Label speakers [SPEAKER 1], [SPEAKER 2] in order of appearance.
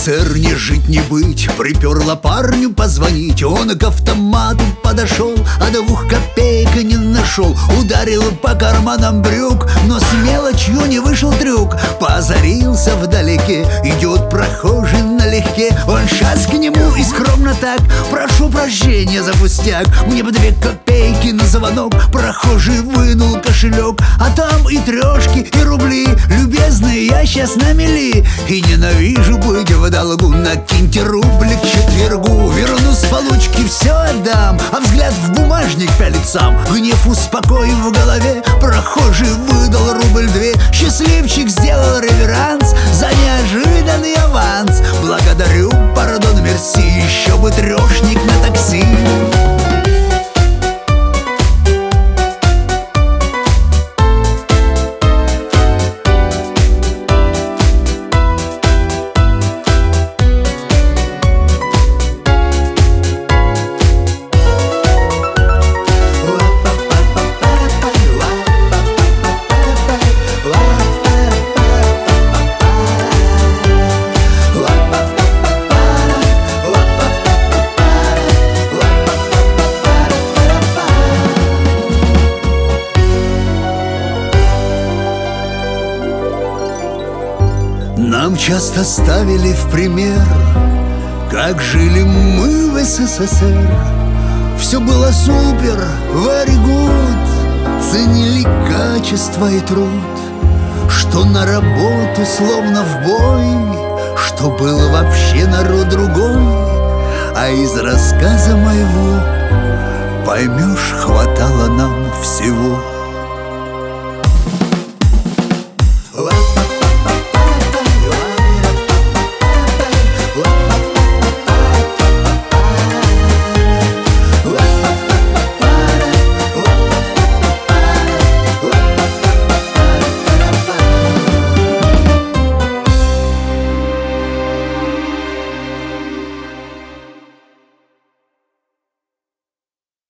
[SPEAKER 1] СССР не жить не быть, приперло парню позвонить. Он к автомату подошел, а 2 копеек не нашел. Ударил по карманам брюк, но с мелочью не вышел трюк. Позарился вдалеке, идет прохожий налегке. Он шас к нему и скромно так: прошу прощения за пустяк, мне бы 2 копейки на звонок. Прохожий вынул кошелек, а там и трешки, и рубли. Любезные, я сейчас на мели и ненавижу быть в долгу. Накиньте рублик к четвергу, верну с получки, все отдам. А взгляд в бумажник пялит сам, гнев успокоив в голове. Прохожий выдал рубль 2, счастливчик сделал реверанс за неожиданный аванс. Благодарю, пардон, мерси, еще бы трешник на такси. Нам часто ставили в пример, как жили мы в СССР. Все было супер, very good, ценили качество и труд. Что на работу словно в бой, что был вообще народ другой. А из рассказа моего поймешь, хватало нам